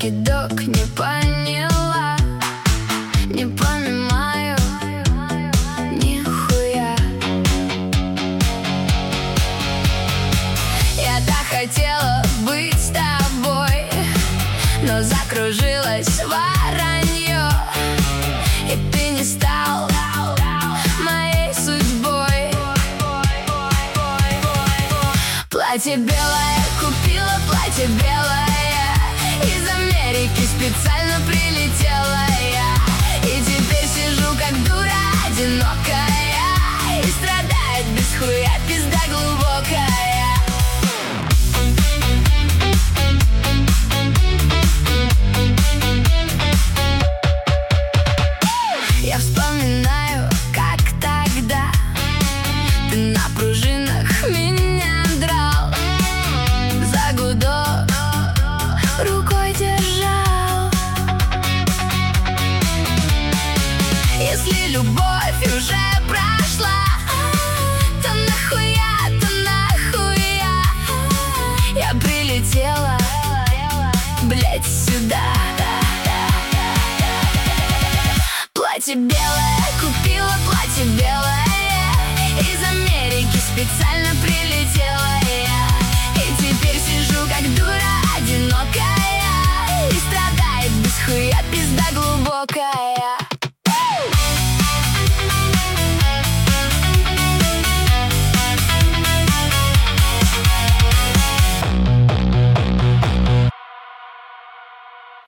кидок, не поняла, не понимаю нихуя. Я так хотела быть с тобой, но закружилась воронье, и ты не стал моей судьбой. Платье белое, купила платье белое, из Америки специально прилетела я, и теперь сижу как дура одинокая, и страдает без хуя пизда глубокая. Я вспоминаю, как тогда ты на пружинах меня драл, за гудок рукой держал. Если любовь уже прошла, то нахуя я прилетела, блять, сюда. Платье белое, купила платье белое, из Америки специально прилетела я, и теперь сижу как дура одинокая, и страдает без хуя пизда глубокая.